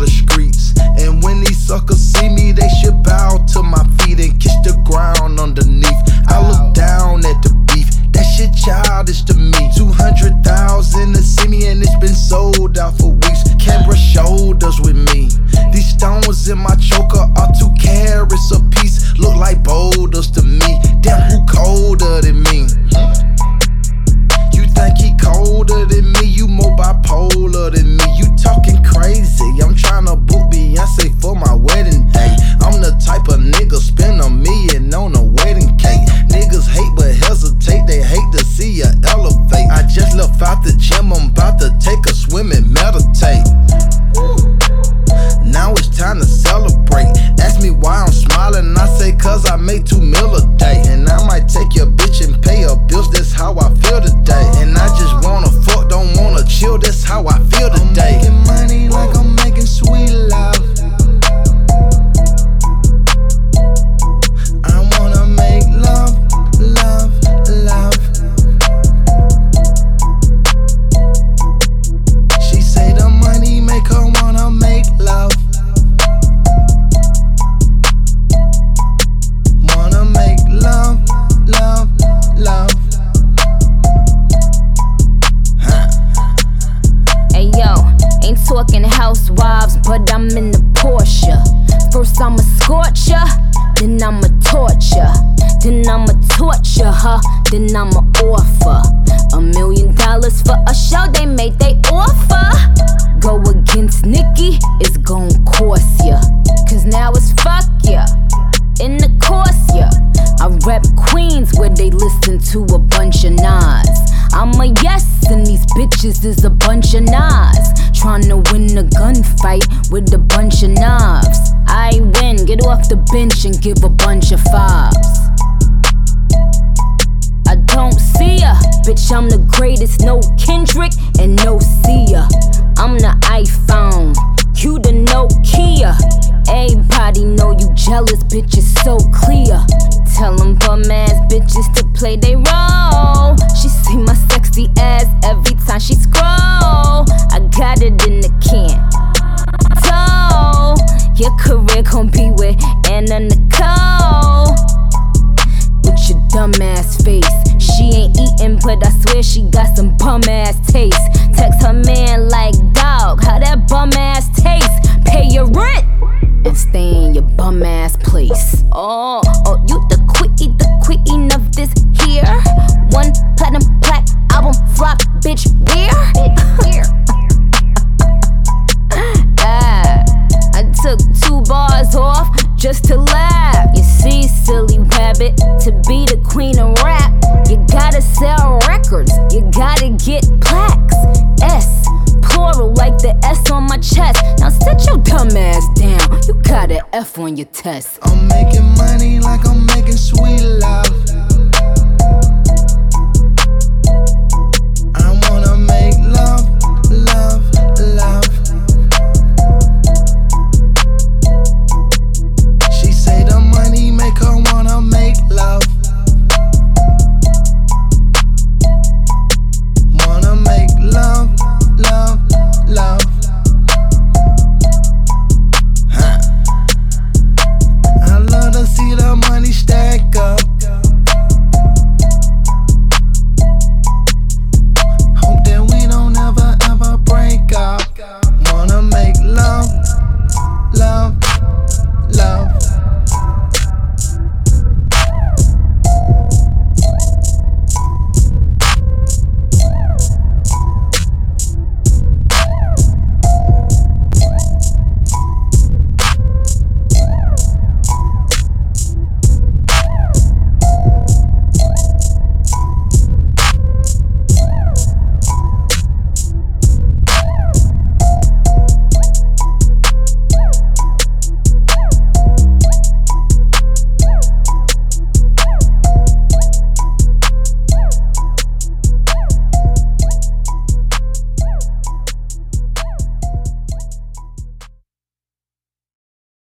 the streets. And when these suckers see me, they should bow to my feet and kiss the ground underneath. I look down at the beef, that shit childish to me. 200,000 to see me and it's been sold out for weeks. Can't brush shoulders with me. These stones in my choker are 2 carats a piece. Look like boulders to me. Damn, who colder than me? You think he colder than me? You more bipolar than me. You talking crazy. I'm tryna book Beyonce for my wedding day. I'm the type of nigga spend $1 million on a wedding cake. Niggas hate but hesitate. They hate to see you elevate. I just left out the gym. I'm about to take a swim and meditate. Now it's time to celebrate. Ask me why I'm smiling, I say cause I make 2 mil a day. And I might take your bitch and pay her bills, that's how I feel today. And I just wanna fuck, don't wanna chill, that's how I feel today. I'm making money like I'm making sweet love. I wanna make love, love, love. She say the money make her wanna make love. Wanna make love, love, love. Hey yo, ain't talking housewives, but I'm in the Porsche. First I'ma scorch ya, then I'ma torture, then I'ma torture her, then I'ma offer $1 million for a show they made they offer. Go against Nicki, it's gon' cost ya, cause now it's fuck ya, in the course ya. I rep Queens where they listen to a bunch of Nas. I'm a yes and these bitches is a bunch of Nas. Tryna win a gunfight with a bunch of knobs. I win, get off the bench and give a bunch of 5s. I don't see ya, bitch, I'm the greatest, no Kendrick and no Sia. I'm the iPhone, you the Nokia. Everybody know you jealous, bitch, it's so clear. Tell them bum ass bitches to play they role. She see my sexy ass every time she scroll. I got it in the can. So, your career gon' be with Anna Nicole. With your dumb ass face. She ain't eating, but I swear she got some bum ass taste. Text her man like, dog, how that bum ass taste? Pay your rent and stay in your bum ass place. Oh, you the queen of this here. 1 platinum plaque album flop, bitch, where? I took 2 bars off just to laugh. You see, silly rabbit, to be the queen of rap, you gotta sell records, you gotta get plaques. S, plural like the S on my chest. Now sit your dumb ass down, you got an F on your test. I'm making money like I'm making sweet love.